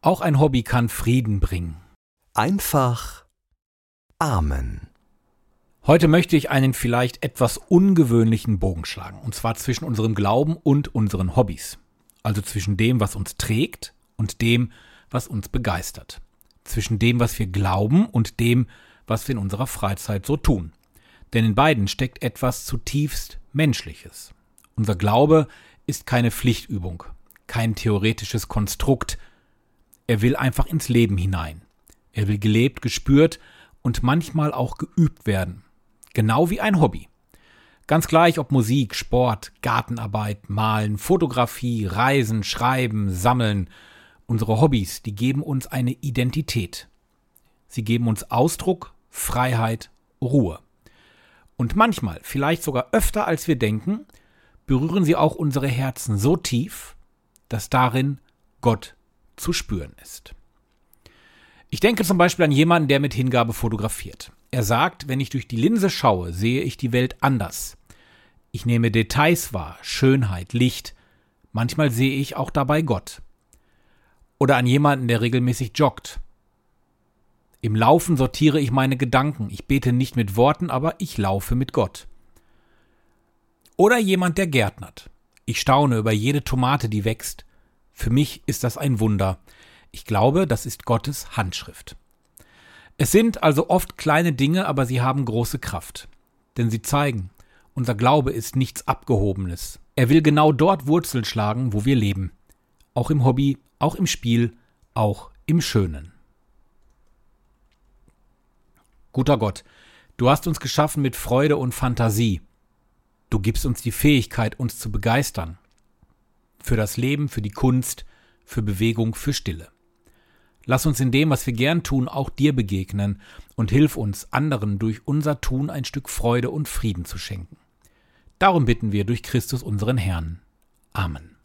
Auch ein Hobby kann Frieden bringen. Einfach Amen. Heute möchte ich einen vielleicht etwas ungewöhnlichen Bogen schlagen, und zwar zwischen unserem Glauben und unseren Hobbys. Also zwischen dem, was uns trägt und dem, was uns begeistert. Zwischen dem, was wir glauben und dem, was wir in unserer Freizeit so tun. Denn in beiden steckt etwas zutiefst Menschliches. Unser Glaube ist keine Pflichtübung, kein theoretisches Konstrukt. Er will einfach ins Leben hinein. Er will gelebt, gespürt und manchmal auch geübt werden. Genau wie ein Hobby. Ganz gleich, ob Musik, Sport, Gartenarbeit, Malen, Fotografie, Reisen, Schreiben, Sammeln. Unsere Hobbys, die geben uns eine Identität. Sie geben uns Ausdruck, Freiheit, Ruhe. Und manchmal, vielleicht sogar öfter als wir denken, berühren sie auch unsere Herzen so tief, dass darin Gott zu spüren ist. Ich denke zum Beispiel an jemanden, der mit Hingabe fotografiert. Er sagt, wenn ich durch die Linse schaue, sehe ich die Welt anders. Ich nehme Details wahr, Schönheit, Licht. Manchmal sehe ich auch dabei Gott. Oder an jemanden, der regelmäßig joggt. Im Laufen sortiere ich meine Gedanken. Ich bete nicht mit Worten, aber ich laufe mit Gott. Oder jemand, der gärtnert. Ich staune über jede Tomate, die wächst. Für mich ist das ein Wunder. Ich glaube, das ist Gottes Handschrift. Es sind also oft kleine Dinge, aber sie haben große Kraft. Denn sie zeigen, unser Glaube ist nichts Abgehobenes. Er will genau dort Wurzeln schlagen, wo wir leben. Auch im Hobby, auch im Spiel, auch im Schönen. Guter Gott, du hast uns geschaffen mit Freude und Fantasie. Du gibst uns die Fähigkeit, uns zu begeistern. Für das Leben, für die Kunst, für Bewegung, für Stille. Lass uns in dem, was wir gern tun, auch dir begegnen und hilf uns, anderen durch unser Tun ein Stück Freude und Frieden zu schenken. Darum bitten wir durch Christus unseren Herrn. Amen.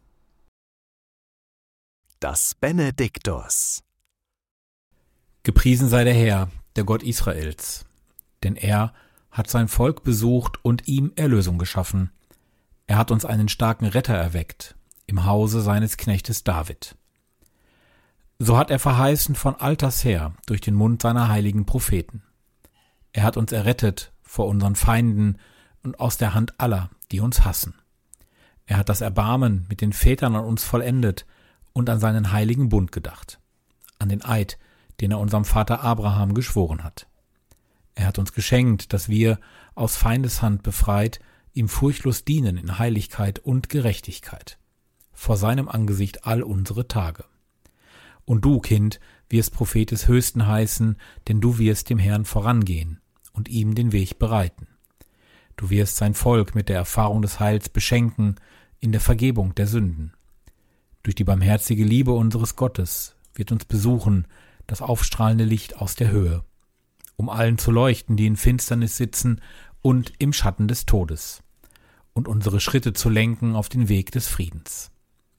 Das Benediktus. Gepriesen sei der Herr, der Gott Israels, denn er hat sein Volk besucht und ihm Erlösung geschaffen. Er hat uns einen starken Retter erweckt, im Hause seines Knechtes David. So hat er verheißen von alters her durch den Mund seiner heiligen Propheten. Er hat uns errettet vor unseren Feinden und aus der Hand aller, die uns hassen. Er hat das Erbarmen mit den Vätern an uns vollendet und an seinen heiligen Bund gedacht, an den Eid, den er unserem Vater Abraham geschworen hat. Er hat uns geschenkt, dass wir, aus Feindeshand befreit, ihm furchtlos dienen in Heiligkeit und Gerechtigkeit, vor seinem Angesicht all unsere Tage. Und du, Kind, wirst Prophet des Höchsten heißen, denn du wirst dem Herrn vorangehen und ihm den Weg bereiten. Du wirst sein Volk mit der Erfahrung des Heils beschenken in der Vergebung der Sünden. Durch die barmherzige Liebe unseres Gottes wird uns besuchen das aufstrahlende Licht aus der Höhe, um allen zu leuchten, die in Finsternis sitzen und im Schatten des Todes, und unsere Schritte zu lenken auf den Weg des Friedens.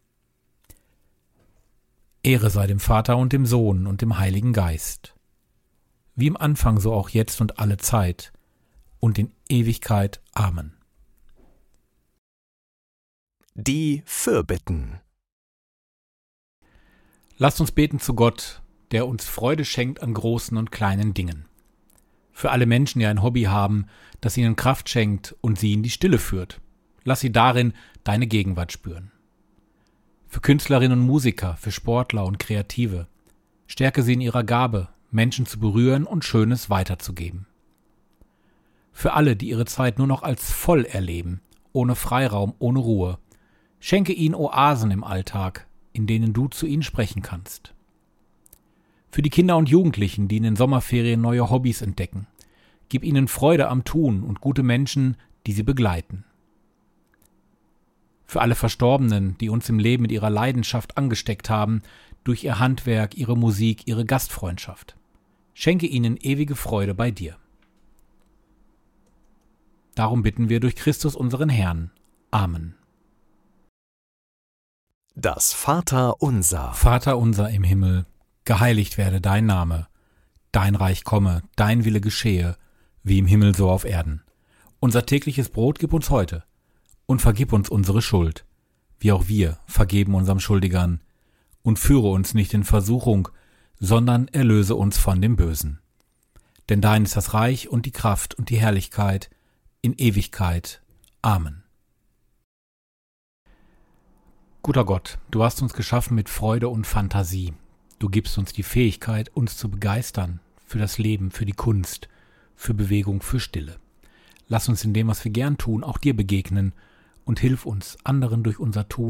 Ehre sei dem Vater und dem Sohn und dem Heiligen Geist, wie im Anfang so auch jetzt und alle Zeit und in Ewigkeit. Amen. Die Fürbitten. Lasst uns beten zu Gott, der uns Freude schenkt an großen und kleinen Dingen. Für alle Menschen, die ein Hobby haben, das ihnen Kraft schenkt und sie in die Stille führt. Lass sie darin deine Gegenwart spüren. Für Künstlerinnen und Musiker, für Sportler und Kreative. Stärke sie in ihrer Gabe, Menschen zu berühren und Schönes weiterzugeben. Für alle, die ihre Zeit nur noch als voll erleben, ohne Freiraum, ohne Ruhe. Schenke ihnen Oasen im Alltag, in denen du zu ihnen sprechen kannst. Für die Kinder und Jugendlichen, die in den Sommerferien neue Hobbys entdecken. Gib ihnen Freude am Tun und gute Menschen, die sie begleiten. Für alle Verstorbenen, die uns im Leben mit ihrer Leidenschaft angesteckt haben, durch ihr Handwerk, ihre Musik, ihre Gastfreundschaft. Schenke ihnen ewige Freude bei dir. Darum bitten wir durch Christus unseren Herrn. Amen. Das Vaterunser. Vater unser im Himmel, geheiligt werde dein Name, dein Reich komme, dein Wille geschehe, wie im Himmel so auf Erden. Unser tägliches Brot gib uns heute und vergib uns unsere Schuld, wie auch wir vergeben unseren Schuldigern. und führe uns nicht in Versuchung, sondern erlöse uns von dem Bösen. Denn dein ist das Reich und die Kraft und die Herrlichkeit in Ewigkeit. Amen. Guter Gott, du hast uns geschaffen mit Freude und Fantasie. Du gibst uns die Fähigkeit, uns zu begeistern für das Leben, für die Kunst, für Bewegung, für Stille. Lass uns in dem, was wir gern tun, auch dir begegnen und hilf uns, anderen durch unser Tun